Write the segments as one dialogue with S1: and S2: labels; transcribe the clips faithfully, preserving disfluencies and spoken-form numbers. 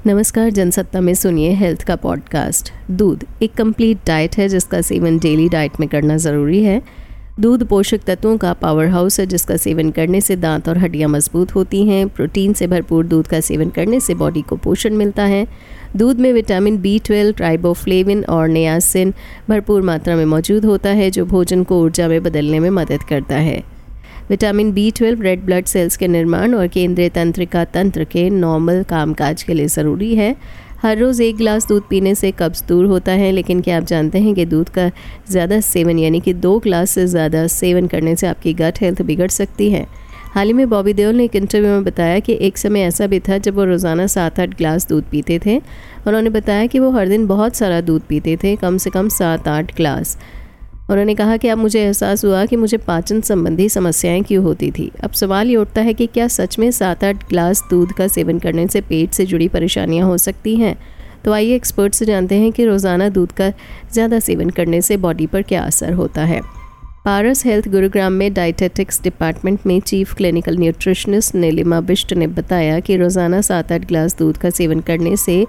S1: नमस्कार, जनसत्ता में सुनिए हेल्थ का पॉडकास्ट। दूध एक कंप्लीट डाइट है जिसका सेवन डेली डाइट में करना ज़रूरी है। दूध पोषक तत्वों का पावर हाउस है जिसका सेवन करने से दांत और हड्डियां मजबूत होती हैं। प्रोटीन से भरपूर दूध का सेवन करने से बॉडी को पोषण मिलता है। दूध में विटामिन बी ट्वेल्व, राइबोफ्लेविन और नियासिन भरपूर मात्रा में मौजूद होता है जो भोजन को ऊर्जा में बदलने में मदद करता है। Vitamin B twelve red blood cells के निर्माण और केंद्रीय तंत्रिका तंत्र के नॉर्मल कामकाज के लिए ज़रूरी है। हर रोज़ एक गिलास दूध पीने से कब्ज़ दूर होता है, लेकिन क्या आप जानते हैं कि दूध का ज़्यादा सेवन यानी कि दो ग्लास से ज़्यादा सेवन करने से आपकी गट हेल्थ बिगड़ सकती है। हाल ही में बॉबी देओल ने एक इंटरव्यू में बताया कि एक समय ऐसा भी था जब वो रोज़ाना सात आठ गिलास दूध पीते थे। उन्होंने बताया कि वो हर दिन बहुत सारा दूध पीते थे, कम से कम सात आठ गिलास। उन्होंने कहा कि अब मुझे एहसास हुआ कि मुझे पाचन संबंधी समस्याएं क्यों होती थी। अब सवाल ये उठता है कि क्या सच में सात आठ गिलास दूध का सेवन करने से पेट से जुड़ी परेशानियां हो सकती हैं? तो आइए एक्सपर्ट से जानते हैं कि रोज़ाना दूध का ज़्यादा सेवन करने से बॉडी पर क्या असर होता है। पारस हेल्थ गुरुग्राम में डाइटेटिक्स डिपार्टमेंट में chief clinical nutritionist Neelima Bisht ने बताया कि रोज़ाना सात आठ गिलास दूध का सेवन करने से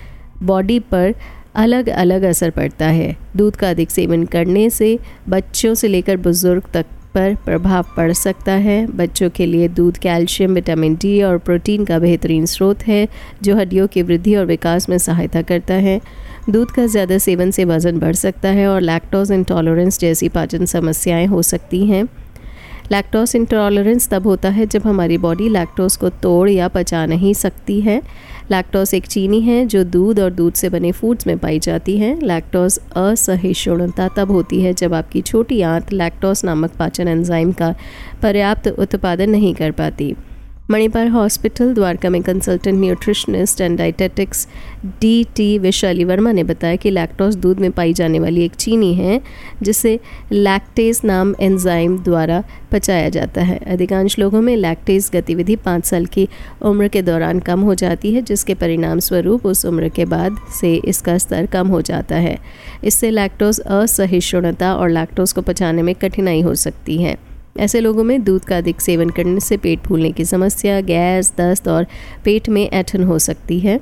S1: बॉडी पर अलग अलग असर पड़ता है। दूध का अधिक सेवन करने से बच्चों से लेकर बुजुर्ग तक पर प्रभाव पड़ सकता है। बच्चों के लिए दूध कैल्शियम, विटामिन डी और प्रोटीन का बेहतरीन स्रोत है जो हड्डियों की वृद्धि और विकास में सहायता करता है। दूध का ज़्यादा सेवन से वज़न बढ़ सकता है और लैक्टोज इंटॉलरेंस जैसी पाचन समस्याएं हो सकती हैं। लैक्टोज इंटॉलरेंस तब होता है जब हमारी बॉडी लैक्टोज को तोड़ या पचा नहीं सकती है। लैक्टोज एक चीनी है जो दूध और दूध से बने फूड्स में पाई जाती है। लैक्टोज असहिष्णुता तब होती है जब आपकी छोटी आंत लैक्टोज नामक पाचन एंजाइम का पर्याप्त उत्पादन नहीं कर पाती। मणिपाल हॉस्पिटल द्वारका में consultant nutritionist and dietetics D T Vaishali Verma ने बताया कि लैक्टोज दूध में पाई जाने वाली एक चीनी है जिसे लैक्टेज नाम एंजाइम द्वारा पचाया जाता है। अधिकांश लोगों में लैक्टेज गतिविधि पाँच साल की उम्र के दौरान कम हो जाती है, जिसके परिणाम स्वरूप उस उम्र के बाद से इसका स्तर कम हो जाता है। इससे लैक्टोज असहिष्णुता और लैक्टोज को पचाने में कठिनाई हो सकती है। ऐसे लोगों में दूध का अधिक सेवन करने से पेट फूलने की समस्या, गैस, दस्त और पेट में ऐंठन हो सकती है।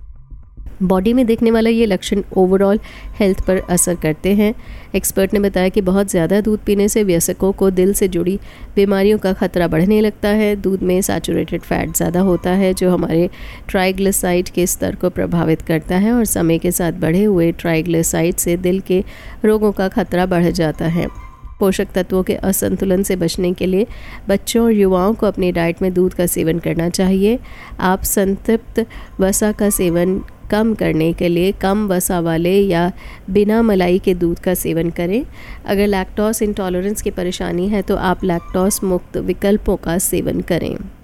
S1: बॉडी में देखने वाला ये लक्षण ओवरऑल हेल्थ पर असर करते हैं। एक्सपर्ट ने बताया कि बहुत ज़्यादा दूध पीने से वयस्कों को दिल से जुड़ी बीमारियों का खतरा बढ़ने लगता है। दूध में सैचुरेटेड फैट ज़्यादा होता है जो हमारे ट्राइग्लिसराइड के स्तर को प्रभावित करता है और समय के साथ बढ़े हुए ट्राइग्लिसराइड से दिल के रोगों का खतरा बढ़ जाता है। पोषक तत्वों के असंतुलन से बचने के लिए बच्चों और युवाओं को अपनी डाइट में दूध का सेवन करना चाहिए। आप संतृप्त वसा का सेवन कम करने के लिए कम वसा वाले या बिना मलाई के दूध का सेवन करें। अगर लैक्टोज इंटॉलरेंस की परेशानी है तो आप लैक्टोज मुक्त विकल्पों का सेवन करें।